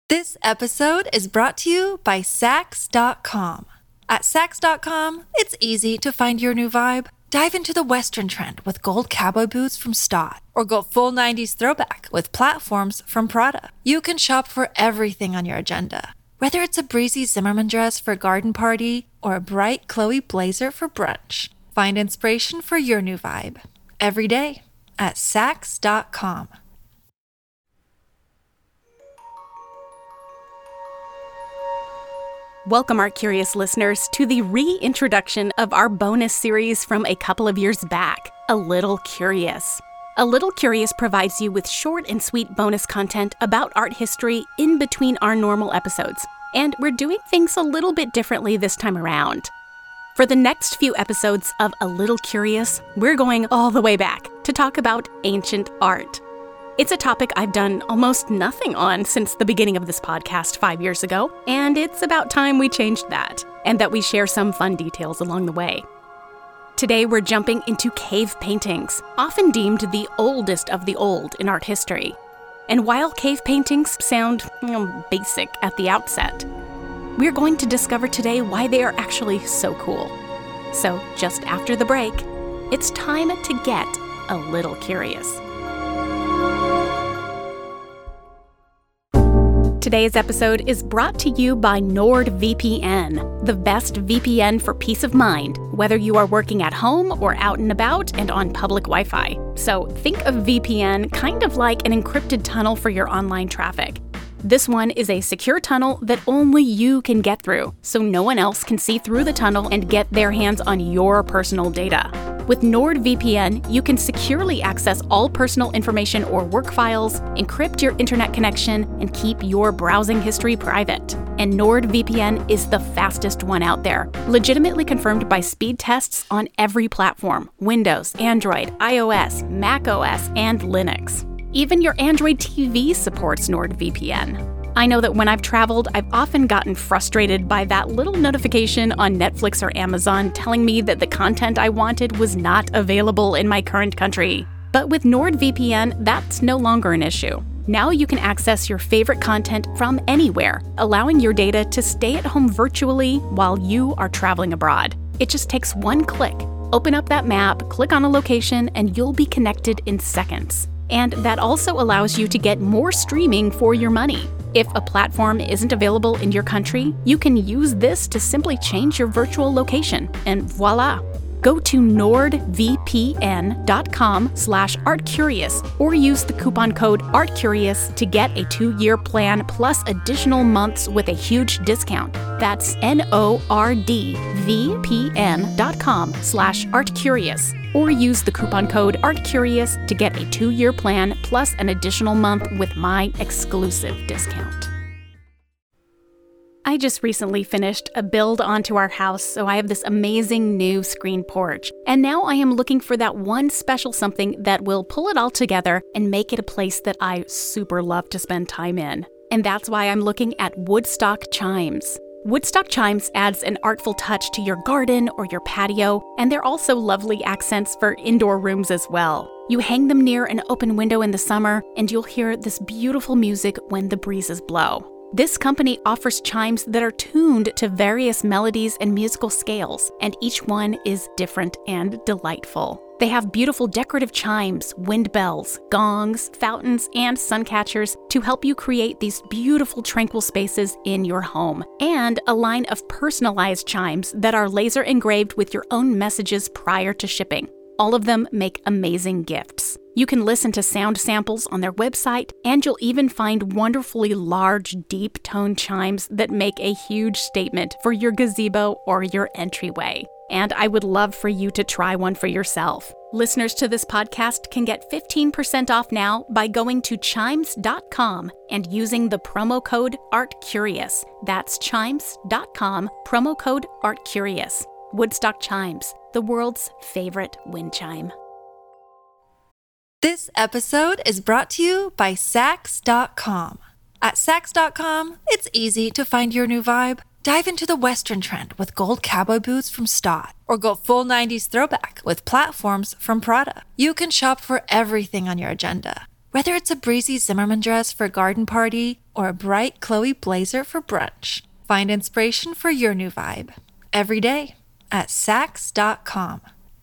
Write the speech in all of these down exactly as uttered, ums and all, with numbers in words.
This episode is brought to you by Saks dot com. At Saks dot com, it's easy to find your new vibe. Dive into the Western trend with gold cowboy boots from Stott, or go full nineties throwback with platforms from Prada. You can shop for everything on your agenda, whether it's a breezy Zimmermann dress for a garden party or a bright Chloe blazer for brunch. Find inspiration for your new vibe every day at Saks dot com. Welcome, Art Curious listeners, to the reintroduction of our bonus series from a couple of years back, A Little Curious. A Little Curious provides you with short and sweet bonus content about art history in between our normal episodes, and we're doing things a little bit differently this time around. For the next few episodes of A Little Curious, we're going all the way back to talk about ancient art. It's a topic I've done almost nothing on since the beginning of this podcast five years ago, and it's about time we changed that, and that we share some fun details along the way. Today we're jumping into cave paintings, often deemed the oldest of the old in art history. And while cave paintings sound, you know, basic at the outset, we're going to discover today why they are actually so cool. So just after the break, it's time to get a little curious. Today's episode is brought to you by NordVPN, the best V P N for peace of mind, whether you are working at home or out and about and on public Wi-Fi. So think of V P N kind of like an encrypted tunnel for your online traffic. This one is a secure tunnel that only you can get through, so no one else can see through the tunnel and get their hands on your personal data. With NordVPN, you can securely access all personal information or work files, encrypt your internet connection, and keep your browsing history private. And NordVPN is the fastest one out there, legitimately confirmed by speed tests on every platform: Windows, Android, iOS, macOS, and Linux. Even your Android T V supports NordVPN. I know that when I've traveled, I've often gotten frustrated by that little notification on Netflix or Amazon telling me that the content I wanted was not available in my current country. But with NordVPN, that's no longer an issue. Now you can access your favorite content from anywhere, allowing your data to stay at home virtually while you are traveling abroad. It just takes one click. Open up that map, click on a location, and you'll be connected in seconds. And that also allows you to get more streaming for your money. If a platform isn't available in your country, you can use this to simply change your virtual location, and voila! Go to nordvpn.com slash artcurious or use the coupon code ARTCurious to get a two-year plan plus additional months with a huge discount. That's N-O-R-D-V-P-N.com slash artcurious. Or use the coupon code ARTCurious to get a two-year plan plus an additional month with my exclusive discount. I just recently finished a build onto our house, so I have this amazing new screen porch. And now I am looking for that one special something that will pull it all together and make it a place that I super love to spend time in. And that's why I'm looking at Woodstock Chimes. Woodstock Chimes adds an artful touch to your garden or your patio, and they're also lovely accents for indoor rooms as well. You hang them near an open window in the summer, and you'll hear this beautiful music when the breezes blow. This company offers chimes that are tuned to various melodies and musical scales, and each one is different and delightful. They have beautiful decorative chimes, wind bells, gongs, fountains, and sun catchers to help you create these beautiful tranquil spaces in your home, and a line of personalized chimes that are laser engraved with your own messages prior to shipping. All of them make amazing gifts. You can listen to sound samples on their website, and you'll even find wonderfully large, deep-toned chimes that make a huge statement for your gazebo or your entryway. And I would love for you to try one for yourself. Listeners to this podcast can get fifteen percent off now by going to chimes dot com and using the promo code ARTCurious. That's chimes dot com, promo code ARTCurious. Woodstock Chimes, the world's favorite wind chime. This episode is brought to you by Saks dot com. At Saks dot com, it's easy to find your new vibe. Dive into the Western trend with gold cowboy boots from Stott, or go full nineties throwback with platforms from Prada. You can shop for everything on your agenda, Whether it's a breezy Zimmermann dress for a garden party or a bright Chloe blazer for brunch, find inspiration for your new vibe every day at Saks dot com.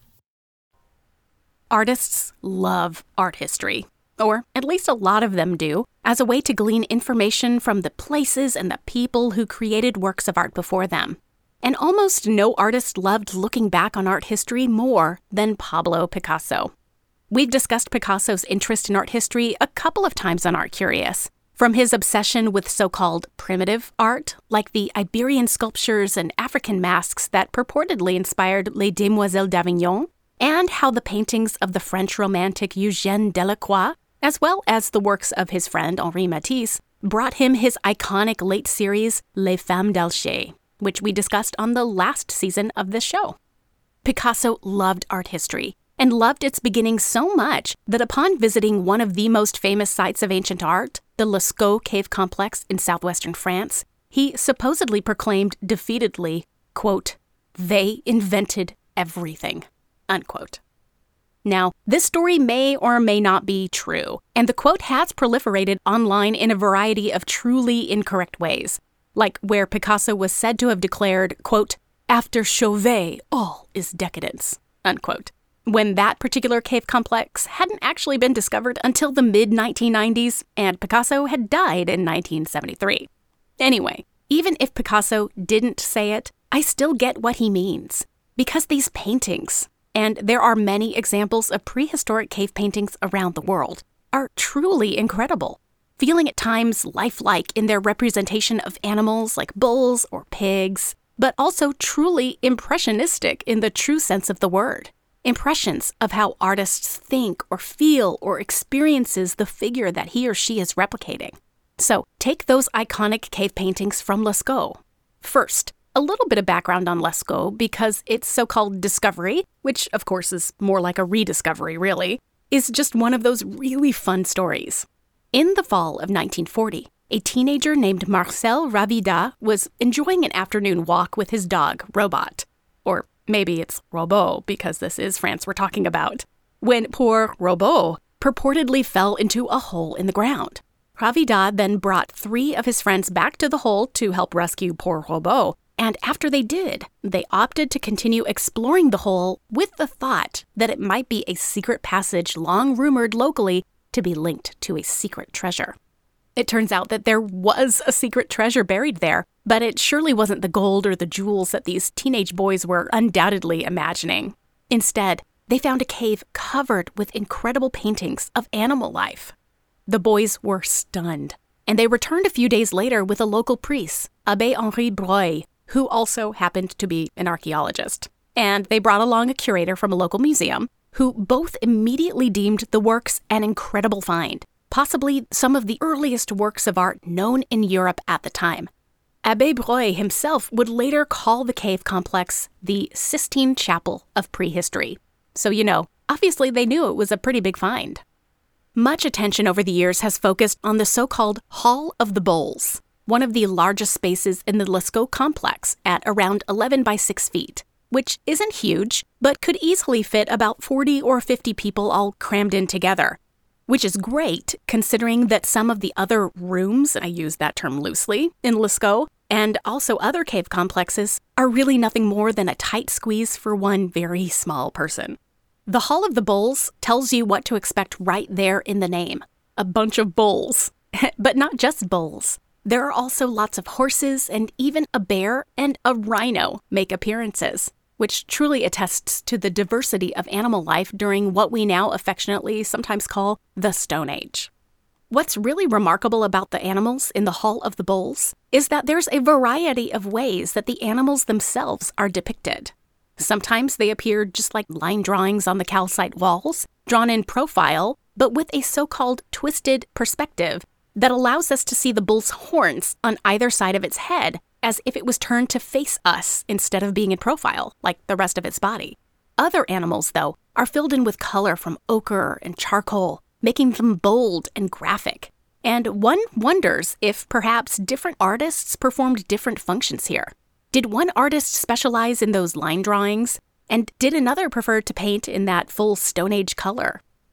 Artists love art history, or at least a lot of them do, as a way to glean information from the places and the people who created works of art before them. And almost no artist loved looking back on art history more than Pablo Picasso. We've discussed Picasso's interest in art history a couple of times on Art Curious. From his obsession with so-called primitive art, like the Iberian sculptures and African masks that purportedly inspired Les Demoiselles d'Avignon, and how the paintings of the French romantic Eugène Delacroix, as well as the works of his friend Henri Matisse, brought him his iconic late series Les Femmes d'Alger, which we discussed on the last season of this show. Picasso loved art history, and loved its beginning so much that upon visiting one of the most famous sites of ancient art, the Lascaux Cave Complex in southwestern France, he supposedly proclaimed defeatedly, quote, "They invented everything," unquote. Now, this story may or may not be true, and the quote has proliferated online in a variety of truly incorrect ways, like where Picasso was said to have declared, quote, "After Chauvet, all is decadence," unquote, when that particular cave complex hadn't actually been discovered until the mid nineteen nineties, and Picasso had died in nineteen seventy-three. Anyway, even if Picasso didn't say it, I still get what he means. Because these paintings, and there are many examples of prehistoric cave paintings around the world, are truly incredible, feeling at times lifelike in their representation of animals like bulls or pigs, but also truly impressionistic in the true sense of the word. Impressions of how artists think or feel or experiences the figure that he or she is replicating. So take those iconic cave paintings from Lascaux. First, a little bit of background on Lascaux because its so-called discovery, which of course is more like a rediscovery really, is just one of those really fun stories. In the fall of nineteen forty, a teenager named Marcel Ravida was enjoying an afternoon walk with his dog, Robot. Or maybe it's Robot, because this is France we're talking about, when poor Robot purportedly fell into a hole in the ground. Ravida then brought three of his friends back to the hole to help rescue poor Robot, and after they did, they opted to continue exploring the hole with the thought that it might be a secret passage long rumored locally to be linked to a secret treasure. It turns out that there was a secret treasure buried there, but it surely wasn't the gold or the jewels that these teenage boys were undoubtedly imagining. Instead, they found a cave covered with incredible paintings of animal life. The boys were stunned, and they returned a few days later with a local priest, Abbé Henri Breuil, who also happened to be an archaeologist. And they brought along a curator from a local museum, who both immediately deemed the works an incredible find, possibly some of the earliest works of art known in Europe at the time. Abbé Breuil himself would later call the cave complex the Sistine Chapel of prehistory. So, you know, obviously they knew it was a pretty big find. Much attention over the years has focused on the so-called Hall of the Bulls, one of the largest spaces in the Lascaux complex at around eleven by six feet, which isn't huge, but could easily fit about forty or fifty people all crammed in together. Which is great, considering that some of the other rooms, I use that term loosely, in Lascaux, and also other cave complexes, are really nothing more than a tight squeeze for one very small person. The Hall of the Bulls tells you what to expect right there in the name. A bunch of bulls. But not just bulls. There are also lots of horses, and even a bear and a rhino make appearances, which truly attests to the diversity of animal life during what we now affectionately sometimes call the Stone Age. What's really remarkable about the animals in the Hall of the Bulls is that there's a variety of ways that the animals themselves are depicted. Sometimes they appear just like line drawings on the calcite walls, drawn in profile, but with a so-called twisted perspective that allows us to see the bull's horns on either side of its head, as if it was turned to face us instead of being in profile, like the rest of its body. Other animals, though, are filled in with color from ochre and charcoal, making them bold and graphic. And one wonders if perhaps different artists performed different functions here. Did one artist specialize in those line drawings, and did another prefer to paint in that full Stone Age color?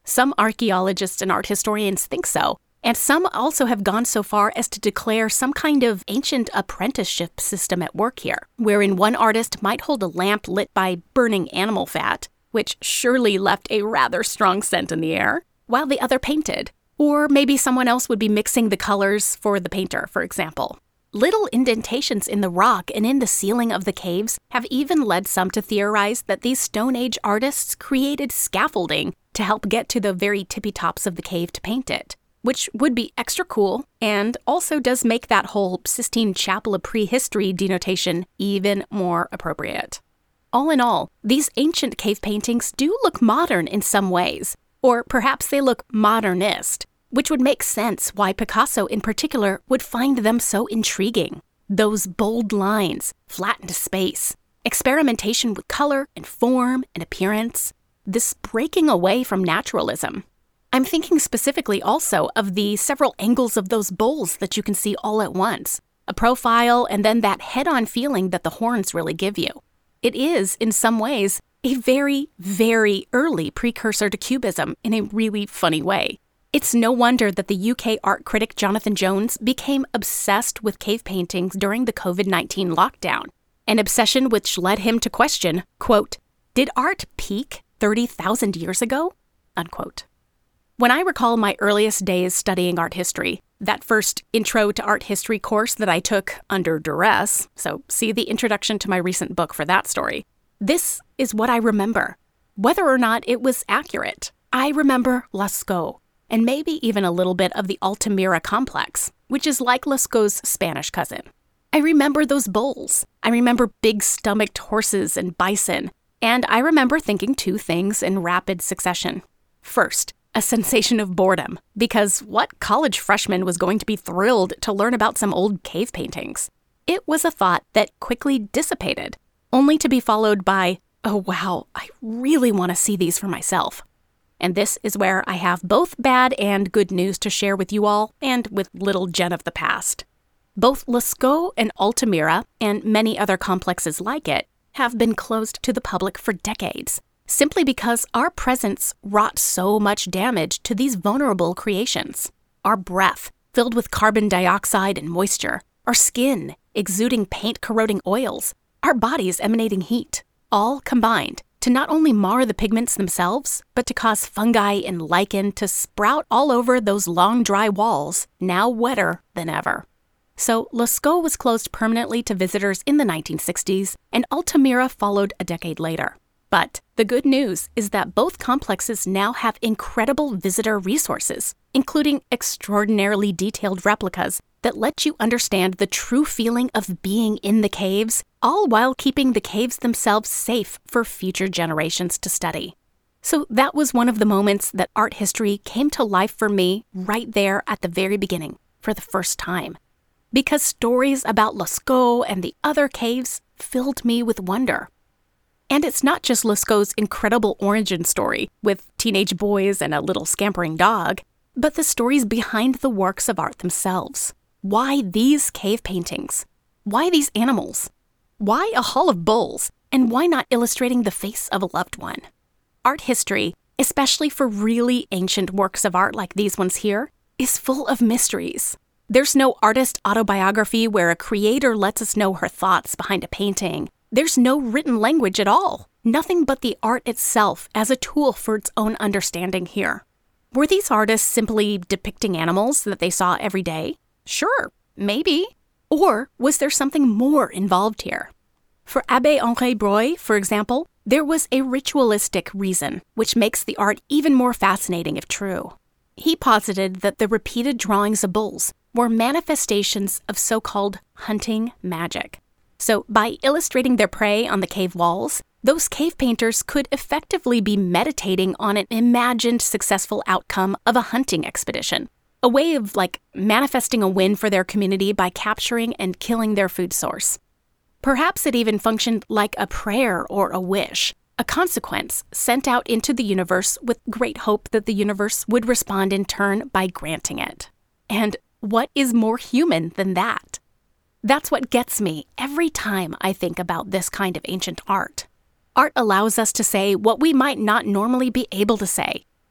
Some archaeologists and art historians think so, and some also have gone so far as to declare some kind of ancient apprenticeship system at work here, wherein one artist might hold a lamp lit by burning animal fat, which surely left a rather strong scent in the air, while the other painted. Or maybe someone else would be mixing the colors for the painter, for example. Little indentations in the rock and in the ceiling of the caves have even led some to theorize that these Stone Age artists created scaffolding to help get to the very tippy tops of the cave to paint it, which would be extra cool and also does make that whole Sistine Chapel of prehistory denotation even more appropriate. All in all, these ancient cave paintings do look modern in some ways, or perhaps they look modernist, which would make sense why Picasso in particular would find them so intriguing. Those bold lines, flattened space, experimentation with color and form and appearance, this breaking away from naturalism. I'm thinking specifically also of the several angles of those bowls that you can see all at once, a profile and then that head-on feeling that the horns really give you. It is, in some ways, a very, very early precursor to Cubism in a really funny way. It's no wonder that the U K art critic Jonathan Jones became obsessed with cave paintings during the covid nineteen lockdown, an obsession which led him to question, quote, "Did art peak thirty thousand years ago?" Unquote. When I recall my earliest days studying art history, that first Intro to Art History course that I took under duress, so see the introduction to my recent book for that story, this is what I remember. Whether or not it was accurate, I remember Lascaux, and maybe even a little bit of the Altamira complex, which is like Lascaux's Spanish cousin. I remember those bulls. I remember big-stomached horses and bison, and I remember thinking two things in rapid succession. First, a sensation of boredom, because what college freshman was going to be thrilled to learn about some old cave paintings? It was a thought that quickly dissipated, only to be followed by, oh wow, I really want to see these for myself. And this is where I have both bad and good news to share with you all and with little Jen of the past. Both Lascaux and Altamira, and many other complexes like it, have been closed to the public for decades, simply because our presence wrought so much damage to these vulnerable creations. Our breath, filled with carbon dioxide and moisture, our skin, exuding paint-corroding oils, our bodies emanating heat, all combined to not only mar the pigments themselves, but to cause fungi and lichen to sprout all over those long dry walls, now wetter than ever. So Lascaux was closed permanently to visitors in the nineteen sixties, and Altamira followed a decade later. But the good news is that both complexes now have incredible visitor resources, including extraordinarily detailed replicas that let you understand the true feeling of being in the caves, all while keeping the caves themselves safe for future generations to study. So that was one of the moments that art history came to life for me right there at the very beginning, for the first time. Because stories about Lascaux and the other caves filled me with wonder. And it's not just Lascaux's incredible origin story, with teenage boys and a little scampering dog, but the stories behind the works of art themselves. Why these cave paintings? Why these animals? Why a hall of bulls? And why not illustrating the face of a loved one? Art history, especially for really ancient works of art like these ones here, is full of mysteries. There's no artist autobiography where a creator lets us know her thoughts behind a painting. There's no written language at all. Nothing but the art itself as a tool for its own understanding here. Were these artists simply depicting animals that they saw every day? Sure, maybe. Or was there something more involved here? For Abbé Henri Breuil, for example, there was a ritualistic reason, which makes the art even more fascinating if true. He posited that the repeated drawings of bulls were manifestations of so-called hunting magic. So by illustrating their prey on the cave walls, those cave painters could effectively be meditating on an imagined successful outcome of a hunting expedition, a way of, like, manifesting a win for their community by capturing and killing their food source. Perhaps it even functioned like a prayer or a wish, a consequence sent out into the universe with great hope that the universe would respond in turn by granting it. And what is more human than that? That's what gets me every time I think about this kind of ancient art. Art allows us to say what we might not normally be able to say.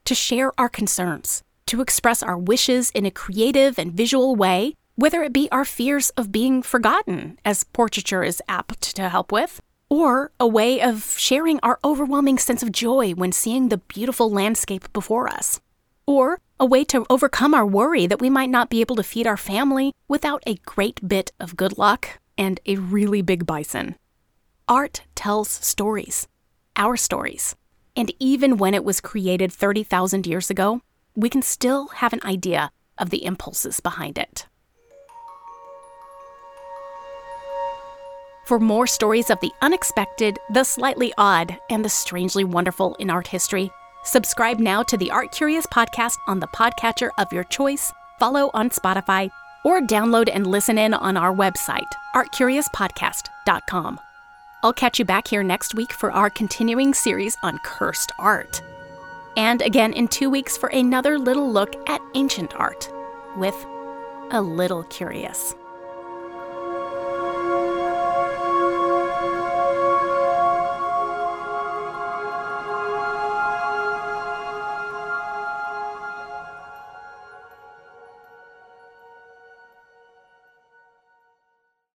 to share our concerns, to express our wishes in a creative and visual way, whether it be our fears of being forgotten, as portraiture is apt to help with, or a way of sharing our overwhelming sense of joy when seeing the beautiful landscape before us, or a way to overcome our worry that we might not be able to feed our family without a great bit of good luck and a really big bison. Art tells stories, our stories, and even when it was created thirty thousand years ago, we can still have an idea of the impulses behind it. For more stories of the unexpected, the slightly odd, and the strangely wonderful in art history, subscribe now to the Art Curious podcast on the podcatcher of your choice, follow on Spotify, or download and listen in on our website, art curious podcast dot com. I'll catch you back here next week for our continuing series on cursed art. And again in two weeks for another little look at ancient art with A Little Curious.